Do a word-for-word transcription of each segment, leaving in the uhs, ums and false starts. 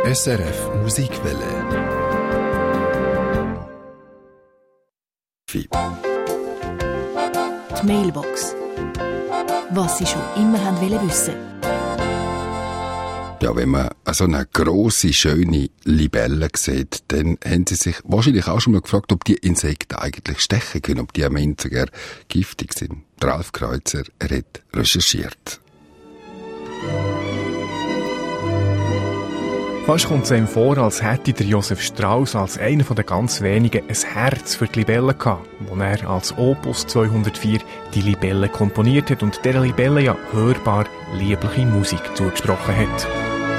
S R F Musikwelle. Die Mailbox. Was Sie schon immer haben wollen wissen. Ja, wenn man so eine grosse, schöne Libelle sieht, dann haben Sie sich wahrscheinlich auch schon mal gefragt, ob die Insekten eigentlich stechen können, ob die am Ende sogar giftig sind. Ralf Kreuzer, er hat recherchiert. Fast kommt es einem vor, als hätte der Josef Strauss als einer der ganz wenigen ein Herz für die Libelle gehabt, wo er als Opus zweihundertvier die Libelle komponiert hat und dieser Libelle ja hörbar liebliche Musik zugesprochen hat.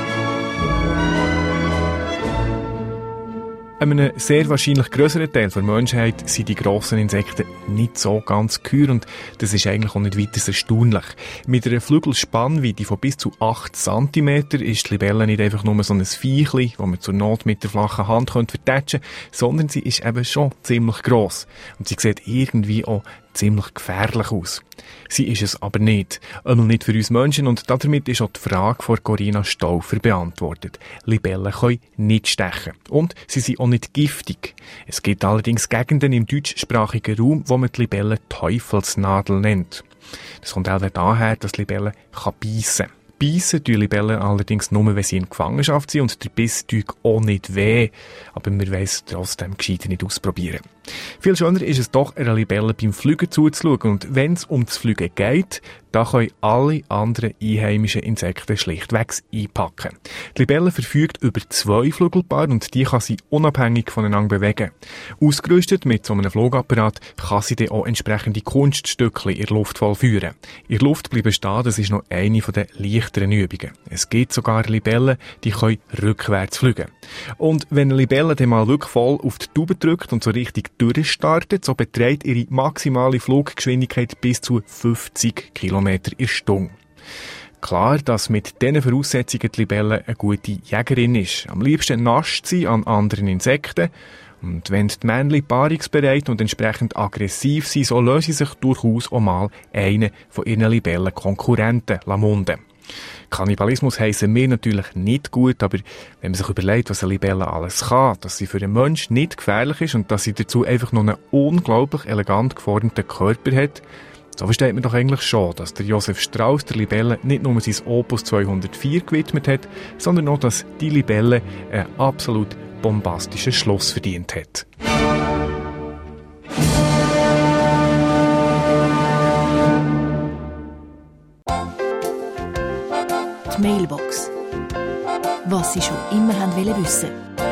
Einem sehr wahrscheinlich grösseren Teil der Menschheit sind die grossen Insekten nicht so ganz geheuer und das ist eigentlich auch nicht weiter erstaunlich. Mit einer Flügelspannweite von bis zu acht Zentimeter ist die Libelle nicht einfach nur so ein Viechli, das man zur Not mit der flachen Hand vertatschen könnte, sondern sie ist eben schon ziemlich gross. Und sie sieht irgendwie auch ziemlich gefährlich aus. Sie ist es aber nicht. Einmal nicht für uns Menschen und damit ist auch die Frage von Corinna Stauffer beantwortet. Libellen können nicht stechen. Und sie sind auch nicht giftig. Es gibt allerdings Gegenden im deutschsprachigen Raum, wo man die Libelle Teufelsnadel nennt. Das kommt auch daher, dass die Libelle beißen kann. Beißen tun Libellen allerdings nur, wenn sie in Gefangenschaft sind und der Biss tut auch nicht weh. Aber wir wollen es trotzdem gescheiter nicht ausprobieren. Viel schöner ist es doch, einer Libelle beim Fliegen zuzuschauen. Und wenn es um das Fliegen geht, da können alle anderen einheimischen Insekten schlichtweg einpacken. Die Libelle verfügt über zwei Flügelpaare und die kann sie unabhängig voneinander bewegen. Ausgerüstet mit so einem Flugapparat kann sie dann auch entsprechende Kunststückchen in der Luft vollführen. In der Luft bleiben stehen, das ist noch eine der leichteren Übungen. Es gibt sogar Libellen, die können rückwärts fliegen. Und wenn eine Libelle dann mal wirklich voll auf die Tube drückt und so richtig durchstartet, so beträgt ihre maximale Fluggeschwindigkeit bis zu fünfzig Kilometer in Stunde. Klar, dass mit diesen Voraussetzungen die Libelle eine gute Jägerin ist. Am liebsten nascht sie an anderen Insekten. Und wenn die Männchen paarungsbereit und entsprechend aggressiv sind, so lösen sich durchaus auch mal einen von ihren Libellen-Konkurrenten munden. Kannibalismus heissen wir natürlich nicht gut, aber wenn man sich überlegt, was eine Libelle alles kann, dass sie für einen Menschen nicht gefährlich ist und dass sie dazu einfach noch einen unglaublich elegant geformten Körper hat, so versteht man doch eigentlich schon, dass der Josef Strauss der Libelle nicht nur sein Opus zweihundertvier gewidmet hat, sondern auch, dass die Libelle einen absolut bombastischen Schluss verdient hat. Die Mailbox. Was Sie schon immer haben wollen wissen.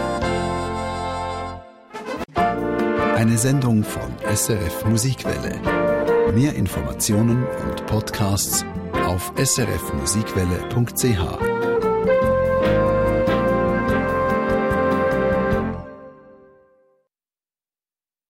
Eine Sendung von S R F Musikwelle. Mehr Informationen und Podcasts auf s r f musikwelle punkt c h.